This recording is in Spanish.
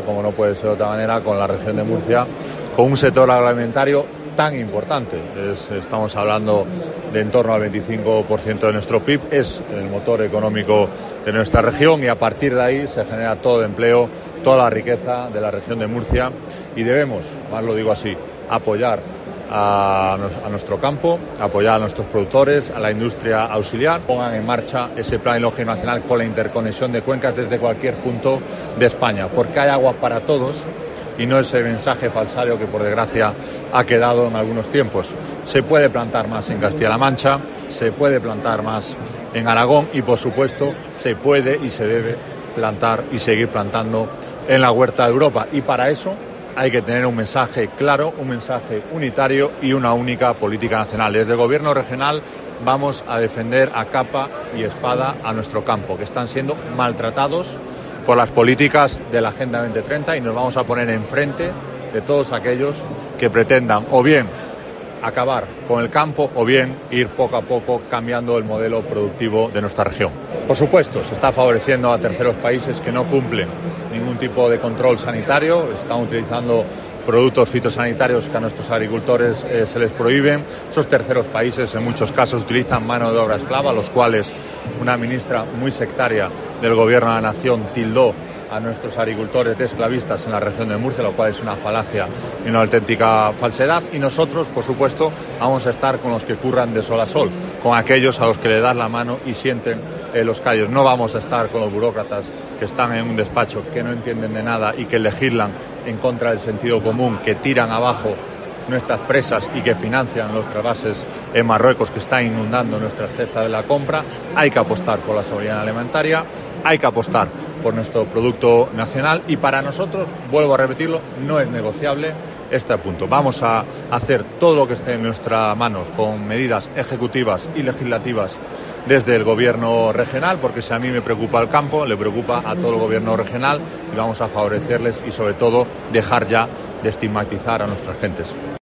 como no puede ser de otra manera, con la región de Murcia, con un sector agroalimentario tan importante. Estamos hablando de en torno al 25% de nuestro PIB, es el motor económico de nuestra región y a partir de ahí se genera todo el empleo, toda la riqueza de la región de Murcia y debemos, más lo digo así, apoyar a nuestro campo, apoyar a nuestros productores, a la industria auxiliar, pongan en marcha ese plan hidrológico nacional con la interconexión de cuencas desde cualquier punto de España, porque hay agua para todos y no ese mensaje falsario que por desgracia ha quedado en algunos tiempos. Se puede plantar más en Castilla-La Mancha, se puede plantar más en Aragón y por supuesto se puede y se debe plantar y seguir plantando en la huerta de Europa y para eso hay que tener un mensaje claro, un mensaje unitario y una única política nacional. Desde el gobierno regional vamos a defender a capa y espada a nuestro campo, que están siendo maltratados por las políticas de la Agenda 2030 y nos vamos a poner enfrente de todos aquellos que pretendan o bien acabar con el campo o bien ir poco a poco cambiando el modelo productivo de nuestra región. Por supuesto, se está favoreciendo a terceros países que no cumplen ningún tipo de control sanitario, están utilizando productos fitosanitarios que a nuestros agricultores se les prohíben. Esos terceros países en muchos casos utilizan mano de obra esclava, los cuales una ministra muy sectaria del Gobierno de la Nación tildó a nuestros agricultores de esclavistas en la región de Murcia, lo cual es una falacia y una auténtica falsedad. Y nosotros, por supuesto, vamos a estar con los que curran de sol a sol, con aquellos a los que le dan la mano y sienten los callos. No vamos a estar con los burócratas que están en un despacho, que no entienden de nada y que legislan en contra del sentido común, que tiran abajo nuestras presas y que financian los trasvases en Marruecos que están inundando nuestra cesta de la compra. Hay que apostar por la soberanía alimentaria, hay que apostar por nuestro producto nacional y para nosotros, vuelvo a repetirlo, no es negociable este punto. Vamos a hacer todo lo que esté en nuestras manos con medidas ejecutivas y legislativas desde el gobierno regional, porque si a mí me preocupa el campo, le preocupa a todo el gobierno regional y vamos a favorecerles y sobre todo dejar ya de estigmatizar a nuestras gentes.